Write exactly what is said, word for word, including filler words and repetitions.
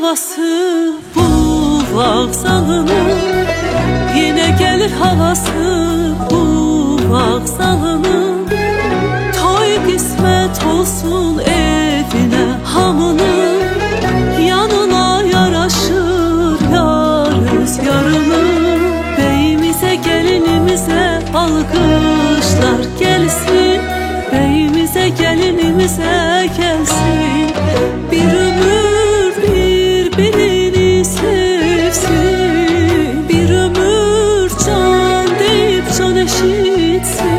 havası bu vağzalının, yine gelir havası bu vağzalının. Toy kısmet olsun evine hamının, yanına yaraşır yar rüzgarının. Beyimize gelinimize alkışlar gelsin, beyimize gelinimize gelsin. Bir ömür birbirini sevsin, bir ömür can deyip can eşitsin.